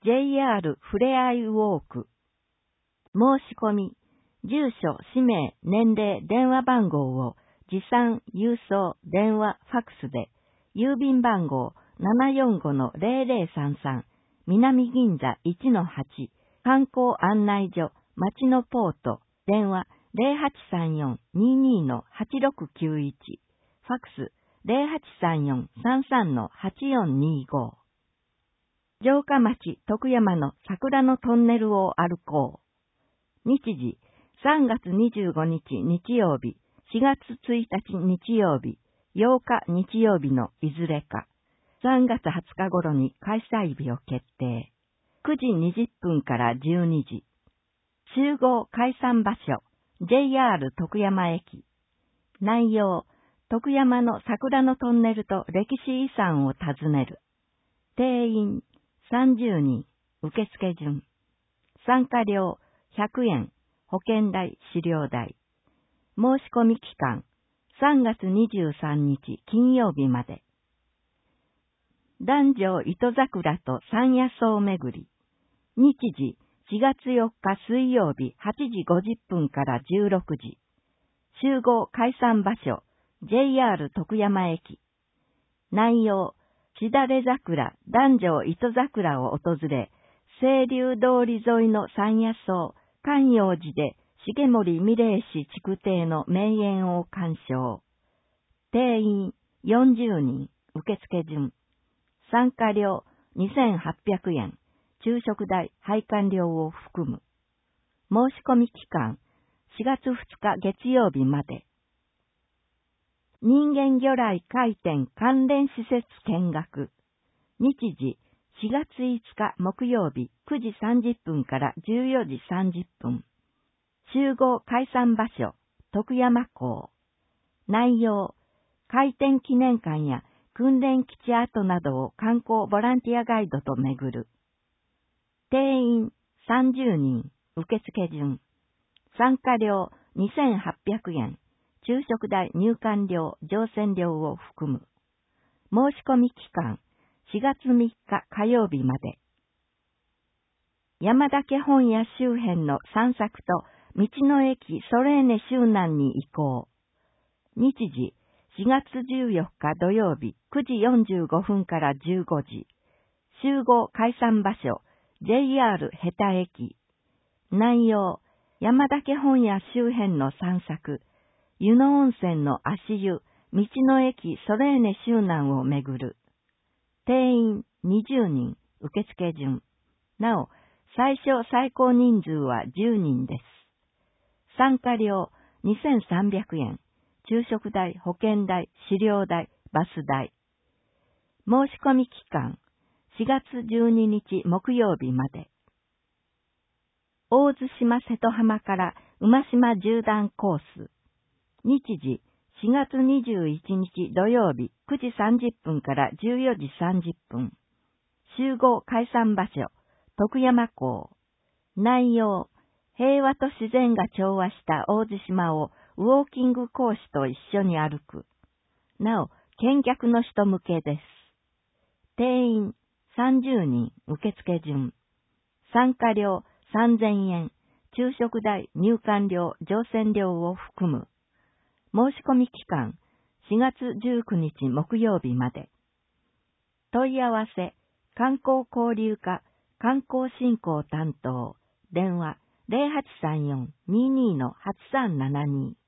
JR ふれあいウォーク。申し込み、住所、氏名、年齢、電話番号を持参、郵送、電話、ファックスで、郵便番号 745-0033、南銀座 1-8、観光案内所、町のポート、電話 0834-22-8691、ファックス 0834-33-8425。城下町徳山の桜のトンネルを歩こう。日時、3月25日日曜日、4月1日日曜日、8日日曜日のいずれか。3月20日頃に開催日を決定。9時20分から12時。集合解散場所、JR 徳山駅。内容、徳山の桜のトンネルと歴史遺産を訪ねる。定員30人、受付順。参加料100円、保険代、資料代。申し込み期間、3月23日金曜日まで。壇上糸桜と山野草巡り。日時、4月4日水曜日8時50分から16時。集合解散場所、JR 徳山駅。内容、しだれ桜、壇上糸桜を訪れ、清流通り沿いの山野草、観葉寺で重森美玲氏築堤の名園を鑑賞。定員40人、受付順。参加料2800円、昼食代、配管料を含む。申し込み期間、4月2日月曜日まで。人間魚雷回転関連施設見学。日時、4月5日木曜日9時30分から14時30分。集合解散場所、徳山港。内容、回転記念館や訓練基地跡などを観光ボランティアガイドと巡る。定員30人、受付順。参加料2800円、昼食代、入館料、乗船料を含む。申し込み期間、4月3日火曜日まで。山岳本屋周辺の散策と道の駅ソレーネ周南に移行。日時、4月14日土曜日9時45分から15時。集合解散場所、JR ヘタ駅。内容、山岳本屋周辺の散策、湯野温泉の足湯、道の駅ソレーネ周南を巡る。定員20人、受付順。なお、最小最高人数は10人です。参加料2300円、昼食代、保険代、資料代、バス代。申し込み期間、4月12日木曜日まで。大津島瀬戸浜から馬島縦断コース。日時、4月21日土曜日9時30分から14時30分。集合解散場所、徳山港。内容、平和と自然が調和した大津島をウォーキング講師と一緒に歩く。なお、見客の人向けです。定員30人、受付順。参加料3000円、昼食代、入館料、乗船料を含む。申し込み期間、4月19日木曜日まで。問い合わせ、観光交流課、観光振興担当、電話 0834-22-8372。